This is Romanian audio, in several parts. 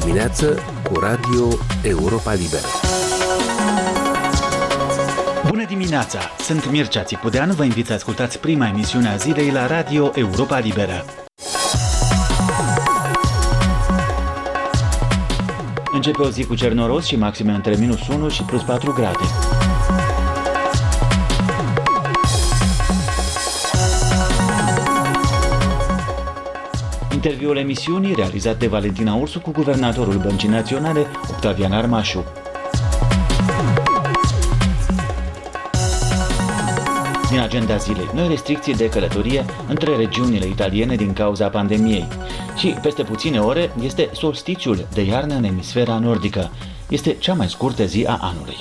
dimineață cu Radio Europa Liberă. Bună dimineața! Sunt Mircea Țipudean, vă invit să ascultați prima emisiune a zilei la Radio Europa Liberă. Începe o zi cu cer noros și maxime între -1 și +4 grade. Interviul emisiunii realizat de Valentina Ursu cu guvernatorul Băncii Naționale, Octavian Armașu. Din agenda zilei, noi restricții de călătorie între regiunile italiene din cauza pandemiei. Și peste puține ore este solstițiul de iarnă în emisfera nordică. Este cea mai scurtă zi a anului.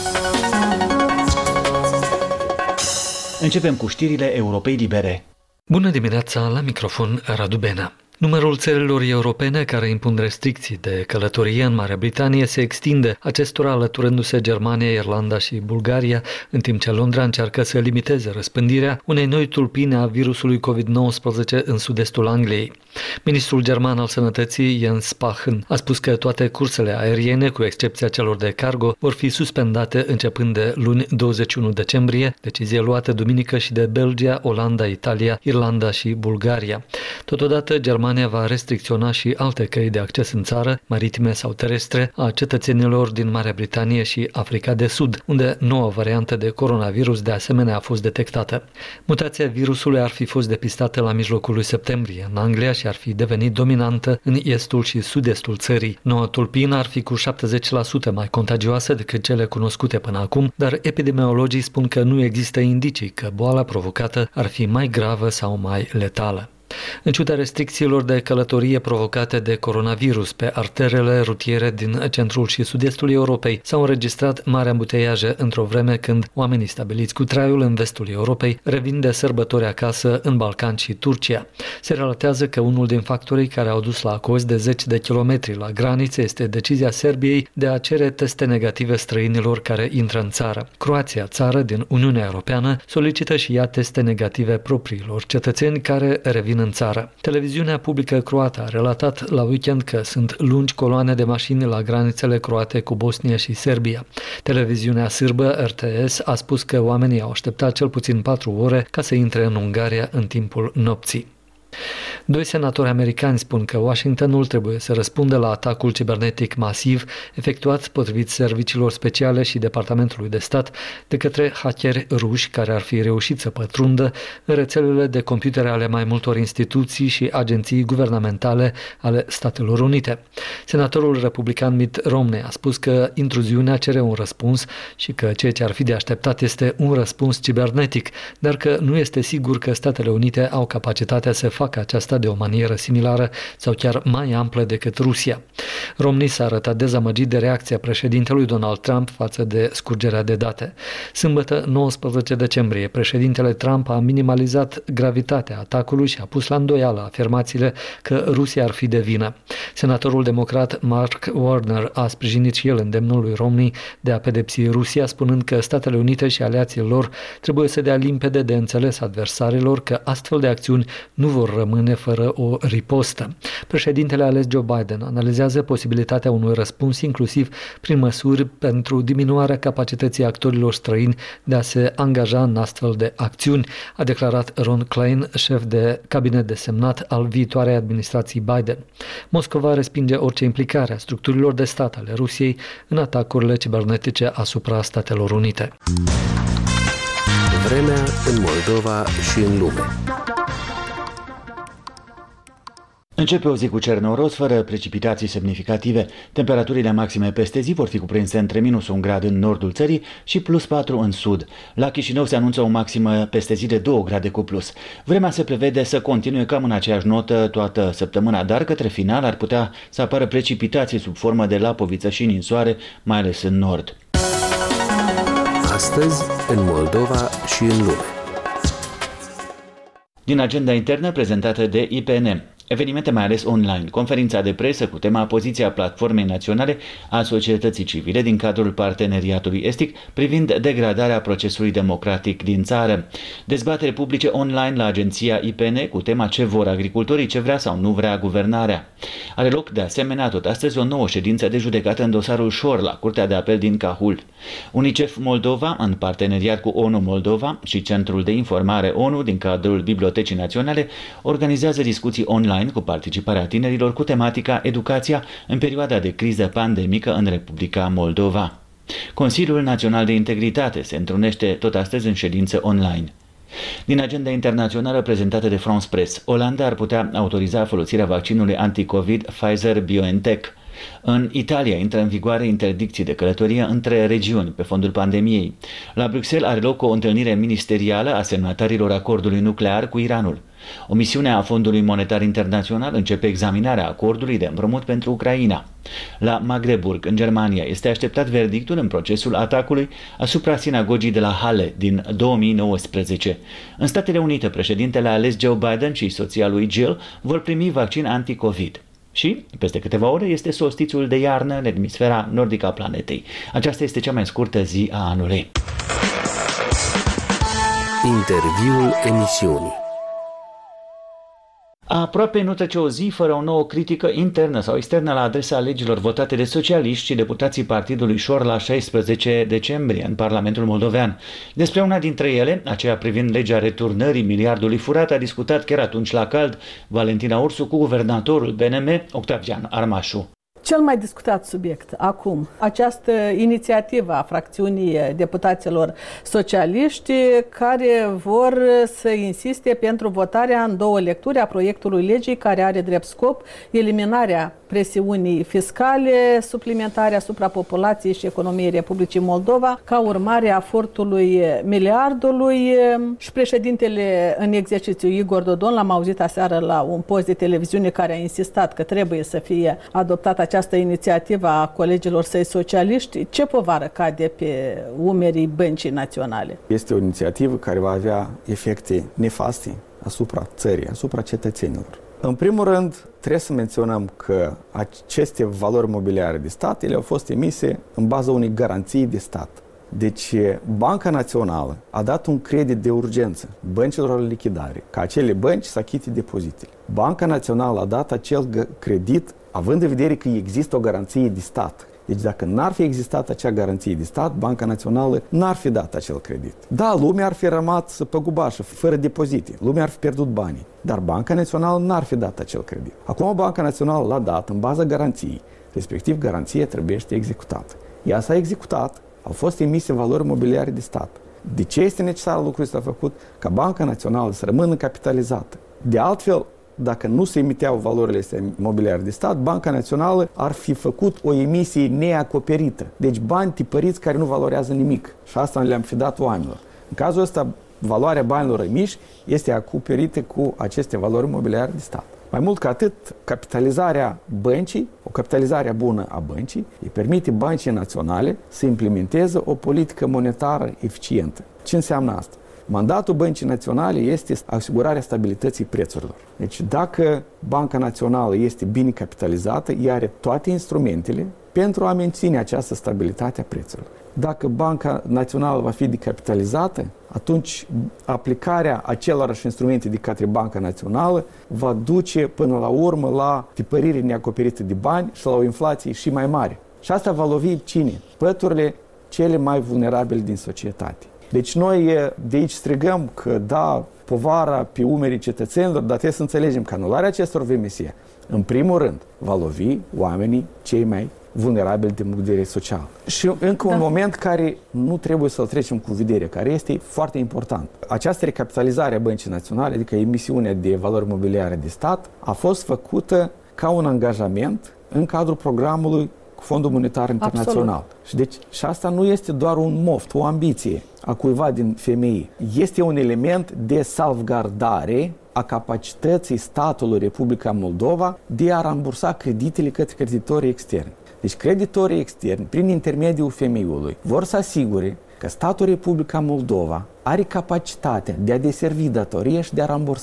Începem cu știrile Europei Libere. Bună dimineața, la microfon Radu Bena. Numărul țărilor europene care impun restricții de călătorie în Marea Britanie se extinde, acestora alăturându-se Germania, Irlanda și Bulgaria, în timp ce Londra încearcă să limiteze răspândirea unei noi tulpini a virusului COVID-19 în sud-estul Angliei. Ministrul german al Sănătății, Jens Spahn, a spus că toate cursele aeriene, cu excepția celor de cargo, vor fi suspendate începând de luni 21 decembrie, decizie luată duminică și de Belgia, Olanda, Italia, Irlanda și Bulgaria. Totodată, Germania va restricționa și alte căi de acces în țară, maritime sau terestre, a cetățenilor din Marea Britanie și Africa de Sud, unde noua variantă de coronavirus de asemenea a fost detectată. Mutația virusului ar fi fost depistată la mijlocul lui septembrie în Anglia și ar fi devenit dominantă în estul și sud-estul țării. Noua tulpină ar fi cu 70% mai contagioasă decât cele cunoscute până acum, dar epidemiologii spun că nu există indicii că boala provocată ar fi mai gravă sau mai letală. În ciuda restricțiilor de călătorie provocate de coronavirus pe arterele rutiere din centrul și sud-estul Europei, s-au înregistrat mari ambuteiaje într-o vreme când oamenii stabiliți cu traiul în vestul Europei revin de sărbători acasă în Balcani și Turcia. Se relatează că unul din factorii care au dus la cozi de 10 de kilometri la granițe este decizia Serbiei de a cere teste negative străinilor care intră în țară. Croația, țară din Uniunea Europeană, solicită și ea teste negative propriilor cetățeni care revin în țară. Televiziunea publică croată a relatat la weekend că sunt lungi coloane de mașini la granițele croate cu Bosnia și Serbia. Televiziunea sârbă RTS a spus că oamenii au așteptat cel puțin 4 ore ca să intre în Ungaria în timpul nopții. 2 senatori americani spun că Washingtonul trebuie să răspundă la atacul cibernetic masiv efectuat potrivit serviciilor speciale și Departamentului de Stat de către hackeri ruși care ar fi reușit să pătrundă în rețelele de computere ale mai multor instituții și agenții guvernamentale ale Statelor Unite. Senatorul republican Mitt Romney a spus că intruziunea cere un răspuns și că ceea ce ar fi de așteptat este un răspuns cibernetic, dar că nu este sigur că Statele Unite au capacitatea să facă aceasta de o manieră similară sau chiar mai amplă decât Rusia. Romney s-a arătat dezamăgit de reacția președintelui Donald Trump față de scurgerea de date. Sâmbătă, 19 decembrie, președintele Trump a minimalizat gravitatea atacului și a pus la îndoială afirmațiile că Rusia ar fi de vină. Senatorul democrat Mark Warner a sprijinit și el îndemnul lui Romney de a pedepsi Rusia, spunând că Statele Unite și aliații lor trebuie să dea limpede de înțeles adversarilor că astfel de acțiuni nu vor rămâne fără o ripostă. Președintele ales Joe Biden analizează posibilitatea unui răspuns inclusiv prin măsuri pentru diminuarea capacității actorilor străini de a se angaja în astfel de acțiuni, a declarat Ron Klain, șef de cabinet desemnat al viitoarei administrații Biden. Moscova respinge orice implicare a structurilor de stat ale Rusiei în atacurile cibernetice asupra Statelor Unite. Vremea în Moldova și în lume. Începe o zi cu cer noros, fără precipitații semnificative. Temperaturile maxime peste zi vor fi cuprinse între -1 grad în nordul țării și +4 în sud. La Chișinău se anunță o maximă peste zi de 2 grade cu plus. Vremea se prevede să continue cam în aceeași notă toată săptămâna, dar către final ar putea să apară precipitații sub formă de lapoviță și ninsoare, mai ales în nord. Astăzi, în Moldova și în lume. Din agenda internă prezentată de IPN. Evenimente mai ales online, conferința de presă cu tema Poziția Platformei Naționale a Societății Civile din cadrul Parteneriatului Estic privind degradarea procesului democratic din țară. Dezbatere publice online la agenția IPN cu tema Ce vor agricultorii, ce vrea sau nu vrea guvernarea. Are loc de asemenea tot astăzi o nouă ședință de judecată în dosarul Șor la Curtea de Apel din Cahul. UNICEF Moldova, în parteneriat cu ONU Moldova și Centrul de Informare ONU din cadrul Bibliotecii Naționale, organizează discuții online cu participarea tinerilor cu tematica Educația în perioada de criză pandemică în Republica Moldova. Consiliul Național de Integritate se întrunește tot astăzi în ședință online. Din agenda internațională prezentată de France Press, Olanda ar putea autoriza folosirea vaccinului anti-Covid Pfizer-BioNTech. În Italia intră în vigoare interdicții de călătorie între regiuni pe fondul pandemiei. La Bruxelles are loc o întâlnire ministerială a semnatarilor acordului nuclear cu Iranul. O misiune a Fondului Monetar Internațional începe examinarea acordului de împrumut pentru Ucraina. La Magdeburg, în Germania, este așteptat verdictul în procesul atacului asupra sinagogii de la Halle din 2019. În Statele Unite, președintele ales Joe Biden și soția lui Jill vor primi vaccin anti-Covid. Și, peste câteva ore, este solstițiul de iarnă în emisfera nordică a planetei. Aceasta este cea mai scurtă zi a anului. Interviul emisiunii. Aproape nu trece o zi fără o nouă critică internă sau externă la adresa legilor votate de socialiști și deputații partidului Șor la 16 decembrie în Parlamentul Moldovean. Despre una dintre ele, aceea privind legea returnării miliardului furat, a discutat chiar atunci la cald Valentina Ursu cu guvernatorul BNM, Octavian Armașu. Cel mai discutat subiect acum, această inițiativă a fracțiunii deputaților socialiști care vor să insiste pentru votarea în două lecturi a proiectului legii care are drept scop eliminarea presiunii fiscale suplimentare asupra populației și economiei Republicii Moldova ca urmare a furtului miliardului. Și președintele în exercițiu Igor Dodon, l-am auzit aseară la un post de televiziune care a insistat că trebuie să fie adoptată această inițiativă a colegilor săi socialiști. Ce povară cade pe umerii Băncii Naționale? Este o inițiativă care va avea efecte nefaste asupra țării, asupra cetățenilor. În primul rând, trebuie să menționăm că aceste valori mobiliare de stat, ele au fost emise în baza unei garanții de stat. Deci, Banca Națională a dat un credit de urgență băncilor în lichidare, ca acele bănci să achite depozitele. Banca Națională a dat acel credit având în vedere că există o garanție de stat. Deci dacă n-ar fi existat acea garanție de stat, Banca Națională n-ar fi dat acel credit. Da, lumea ar fi rămas păgubașă, fără depozite. Lumea ar fi pierdut banii. Dar Banca Națională n-ar fi dat acel credit. Acum Banca Națională l-a dat în baza garanției. Respectiv, garanția trebuie executată. Ea s-a executat. Au fost emise valori mobiliare de stat. De ce este necesar lucrul ăsta făcut? Ca Banca Națională să rămână capitalizată. De altfel, dacă nu se emiteau valorile astea mobiliare de stat, Banca Națională ar fi făcut o emisie neacoperită. Deci bani tipăriți care nu valorează nimic. Și asta le-am fi dat oamenilor. În cazul ăsta, valoarea banilor emiși este acoperită cu aceste valori mobiliare de stat. Mai mult ca atât, capitalizarea băncii, o capitalizare bună a băncii, îi permite Băncii Naționale să implementeze o politică monetară eficientă. Ce înseamnă asta? Mandatul Băncii Naționale este asigurarea stabilității prețurilor. Deci dacă Banca Națională este bine capitalizată, ea are toate instrumentele pentru a menține această stabilitate a prețurilor. Dacă Banca Națională va fi decapitalizată, atunci aplicarea acelorași instrumente de către Banca Națională va duce până la urmă la tipărire neacoperită de bani și la o inflație și mai mare. Și asta va lovi cine? Păturile cele mai vulnerabile din societate. Deci noi de aici strigăm că da, povara pe umerii cetățenilor, dar trebuie să înțelegem că anularea acestor VMS, în primul rând, va lovi oamenii cei mai vulnerabili din punct de vedere social. Și încă un moment care nu trebuie să-l trecem cu vedere, care este foarte important. Această recapitalizare a Băncii Naționale, adică emisiunea de valori mobiliare de stat, a fost făcută ca un angajament în cadrul programului cu Fondul Monetar Internațional. Și asta nu este doar un moft, o ambiție a cuiva din FMI. Este un element de salvgardare a capacității statului Republica Moldova de a rambursa creditele către creditorii externi. Deci creditorii externi, prin intermediul FMI-ului, vor să asigure că statul Republica Moldova are capacitatea de a deservi datoria și de a rambursa.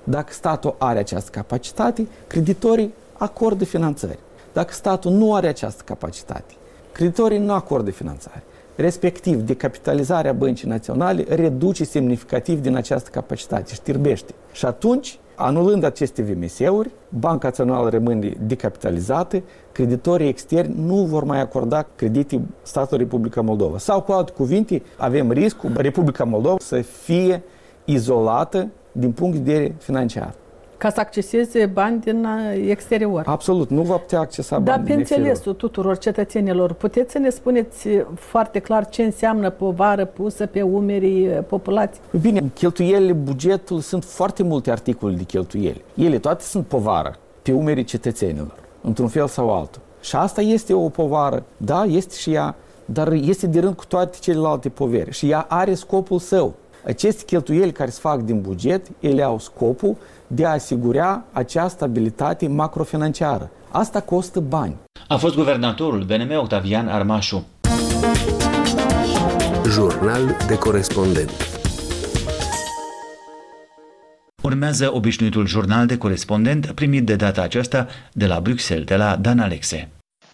Dacă statul are această capacitate, creditorii acordă finanțări. Dacă statul nu are această capacitate, creditorii nu acordă finanțare. Respectiv, decapitalizarea Băncii Naționale reduce semnificativ din această capacitate, știrbește. Și atunci, anulând aceste VMS-uri, Banca Națională rămâne decapitalizată, creditorii externi nu vor mai acorda credite statului Republica Moldova. Sau, cu alte cuvinte, avem riscul Republica Moldova să fie izolată din punct de vedere financiar. Ca să acceseze bani din exterior. Absolut, nu va putea accesa bani din Dar pe exterior. înțelesul tuturor cetățenilor, puteți să ne spuneți foarte clar ce înseamnă povară pusă pe umerii populației? Bine, cheltuielile bugetului sunt foarte multe articole de cheltuieli. Ele toate sunt povară pe umerii cetățenilor, într-un fel sau altul. Și asta este o povară, da, este și ea, dar este de rând cu toate celelalte poveri. Și ea are scopul său. Aceste cheltuieli care se fac din buget, ele au scopul de a asigura acea stabilitate macrofinanciară. Asta costă bani. A fost guvernatorul BNM Octavian Armașu. Jurnal de corespondent. Urmează obișnuitul jurnal de corespondent primit de data aceasta de la Bruxelles, de la Dan Alexe.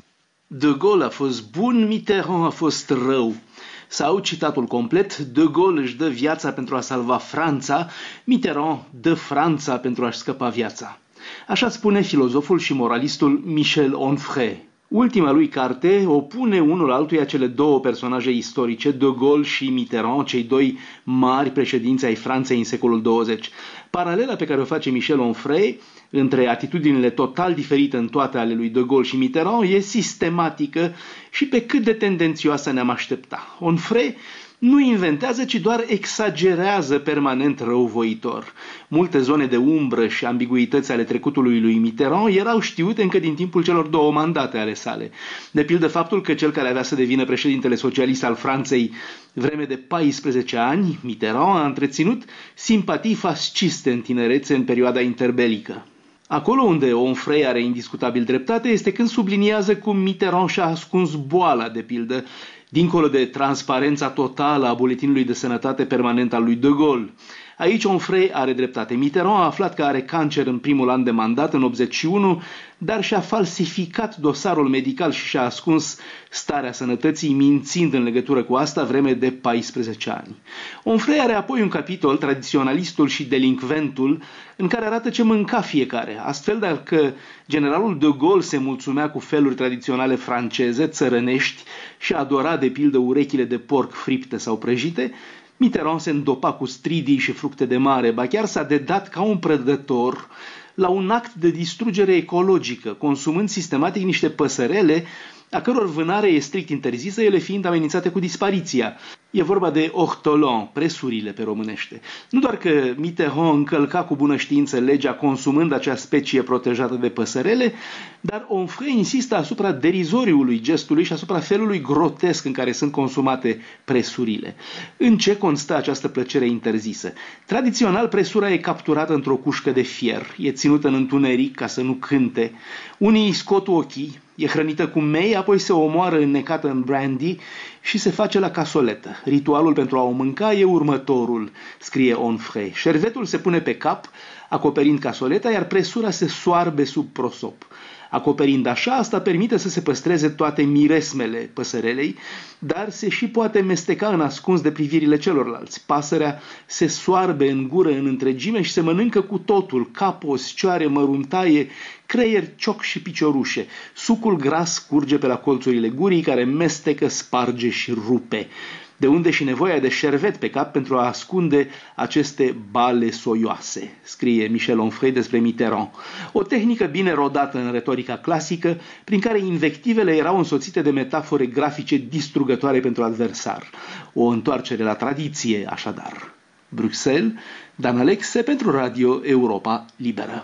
De Gaulle a fost bun, Mitterrand a fost rău. Sau, citatul complet, De Gaulle își dă viața pentru a salva Franța, Mitterrand dă Franța pentru a-și scăpa viața. Așa spune filozoful și moralistul Michel Onfray. Ultima lui carte opune unul altuia cele două personaje istorice, De Gaulle și Mitterrand, cei doi mari președinți ai Franței în secolul 20. Paralela pe care o face Michel Onfray între atitudinile total diferite în toate ale lui De Gaulle și Mitterrand e sistematică și pe cât de tendențioasă ne-am aștepta. Onfray nu inventează, ci doar exagerează permanent răuvoitor. Multe zone de umbră și ambiguități ale trecutului lui Mitterrand erau știute încă din timpul celor două mandate ale sale. De pildă faptul că cel care avea să devină președintele socialist al Franței vreme de 14 ani, Mitterrand, a întreținut simpatii fasciste în tinerețe în perioada interbelică. Acolo unde Onfray are indiscutabil dreptate este când subliniază cum Mitterrand și-a ascuns boala, de pildă, dincolo de transparența totală a buletinului de sănătate permanent al lui De Gaulle. Aici Onfray are dreptate. Mitterrand a aflat că are cancer în primul an de mandat, în 81, dar și-a falsificat dosarul medical și și-a ascuns starea sănătății, mințind în legătură cu asta vreme de 14 ani. Onfray are apoi un capitol, Tradiționalistul și Delincventul, în care arată ce mânca fiecare. Astfel, dacă generalul De Gaulle se mulțumea cu feluri tradiționale franceze, țărănești, și adora de pildă urechile de porc fripte sau prăjite, Mitterrand se îndopa cu stridii și fructe de mare, ba chiar s-a dedat ca un prădător la un act de distrugere ecologică, consumând sistematic niște păsărele a căror vânare e strict interzisă, ele fiind amenințate cu dispariția. E vorba de ortolans, presurile pe românește. Nu doar că Mitterrand încălca cu bună știință legea consumând acea specie protejată de păsărele, dar Onfray insistă asupra derizoriului gestului și asupra felului grotesc în care sunt consumate presurile. În ce constă această plăcere interzisă? Tradițional, presura e capturată într-o cușcă de fier, e ținută în întuneric ca să nu cânte. Unii îi scot ochii, e hrănită cu mei, apoi se omoară înnecată în brandy și se face la casoletă. Ritualul pentru a o mânca e următorul, scrie Onfray. Șervetul se pune pe cap, acoperind casoleta, iar presura se soarbe sub prosop. Acoperind așa, asta permite să se păstreze toate miresmele păsărelei, dar se și poate mesteca în ascuns de privirile celorlalți. Pasărea se soarbe în gură în întregime și se mănâncă cu totul, cap, oscioare, măruntaie, creier, cioc și piciorușe. Sucul gras curge pe la colțurile gurii, care mestecă, sparge și rupe. De unde și nevoia de șervet pe cap pentru a ascunde aceste bale soioase, scrie Michel Onfray despre Mitterrand. O tehnică bine rodată în retorica clasică, prin care invectivele erau însoțite de metafore grafice distrugătoare pentru adversar. O întoarcere la tradiție, așadar. Bruxelles, Dan Alexe pentru Radio Europa Liberă.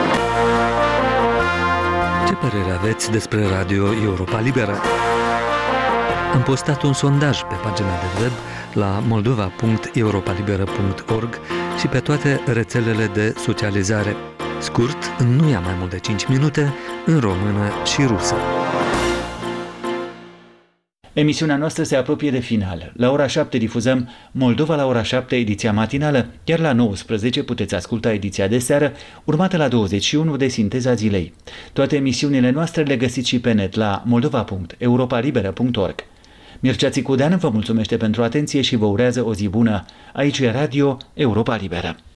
Ce părere aveți despre Radio Europa Liberă? Am postat un sondaj pe pagina de web la moldova.europalibera.org și pe toate rețelele de socializare. Scurt, nu ia mai mult de 5 minute, în română și rusă. Emisiunea noastră se apropie de final. La ora 7 difuzăm Moldova la ora 7, ediția matinală, iar la 19 puteți asculta ediția de seară, urmată la 21 de Sinteza zilei. Toate emisiunile noastre le găsiți și pe net la moldova.europalibera.org. Mircea Țicudean vă mulțumește pentru atenție și vă urează o zi bună. Aici e Radio Europa Liberă.